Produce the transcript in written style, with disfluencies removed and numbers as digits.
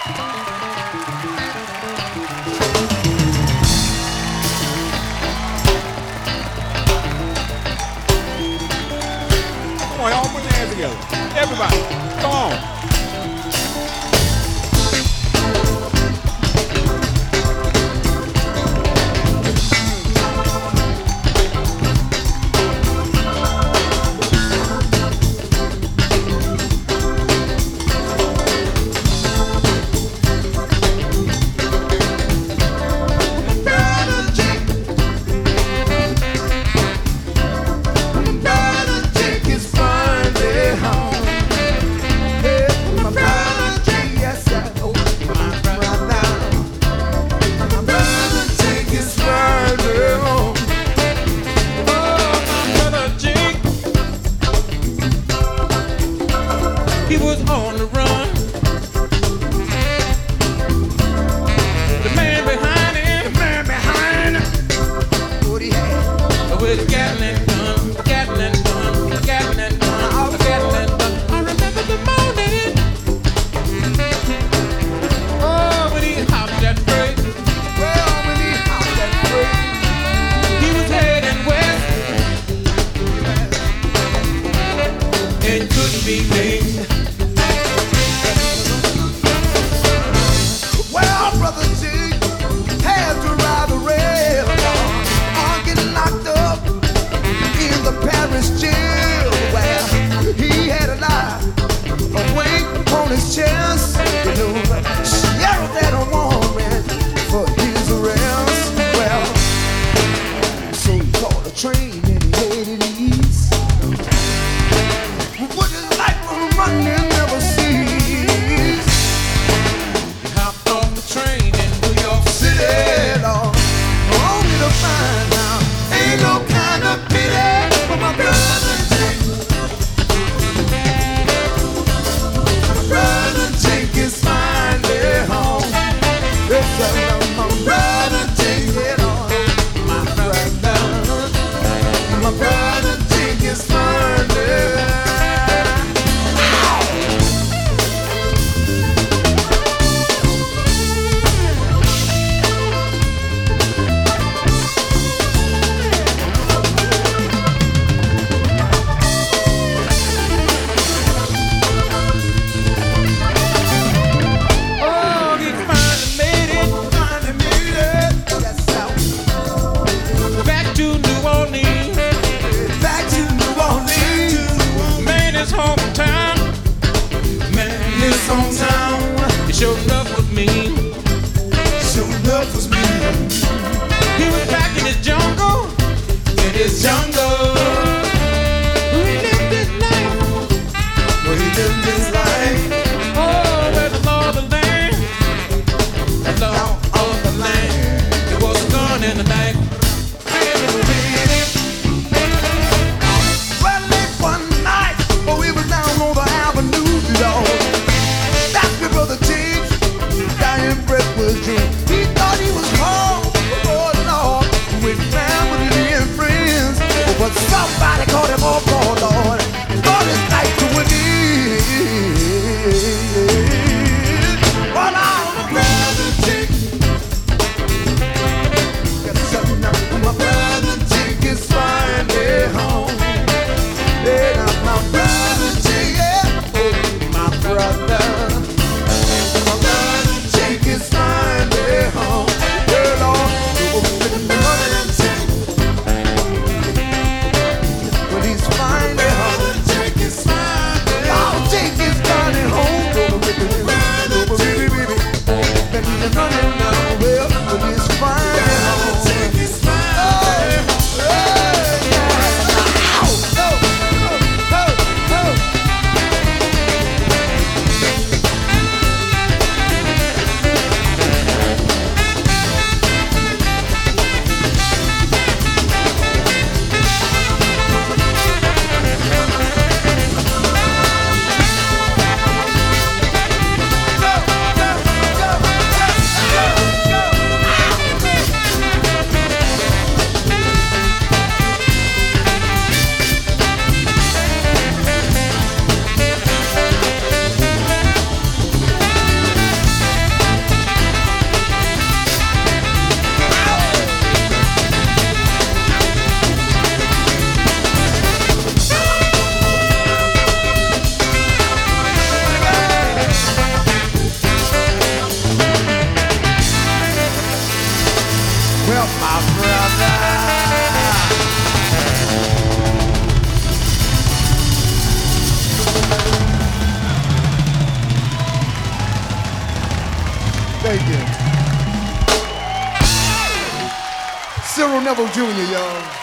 Come on, y'all put your hands together. Everybody, come on. He was on the run. The man behind him, What he had? with a Gatling gun, Gatling gun, Gatling gun, Gatling gun. I remember the morning. Oh, when he hopped that freight. Well, when he hopped that freight, He was heading west. It couldn't be me. well, brother G had to ride the rail, or get locked up in the Paris jail, where he had a lie, a weight on his chest. You know, sheriff had a warrant for his arrest. Well, so he called a train and he headed east. What his life was running never ceased. Hopped off the train in New York City. City, Lord, only to find out ain't no kind of pity for my brother Jake. My brother Jake is finally home. It's my brother Jake, yeah, Lord. My brother Jake is finally. Oh, he finally made it Finally made it. Yes, sir. back to New Orleans. Back to New Orleans. Man, his hometown. Man, his hometown. He showed love with me. Show love was me. He was back in his jungle. In his jungle, He lived his life. where he lived his life. Oh, where the law of the land. The law of the land. There was a gun in the night. Well, late one night, when we was down on the avenue, Lord, that's me, brother James, down Thank you. Cyril Neville Jr., y'all.